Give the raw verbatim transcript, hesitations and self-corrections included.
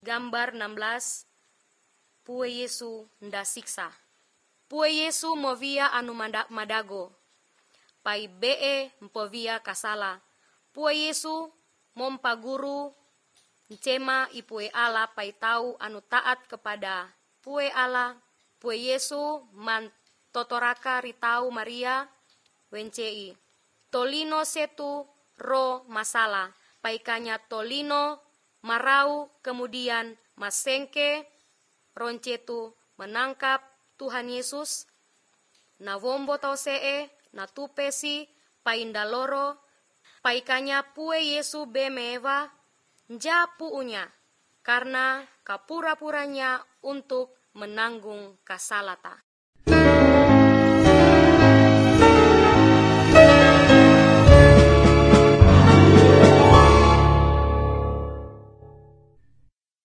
gambar enam belas, pue Yesu nda siksa. Pue Yesu movia anu manda- madago, pai bee mpovia kasala. Pue Yesu mompa guru ncema ipue ala pai tau anu taat kepada pue ala. Pue Yesu man totoraka ritau Maria wencei. Tolino setu ro masalah, paikanya tolino marau kemudian masengke roncetu menangkap Tuhan Yesus. Na wombo tau see na tupesi paindaloro, paikanya pue Yesu bemewa njapuunya karena kapura-puranya untuk menanggung kasalata.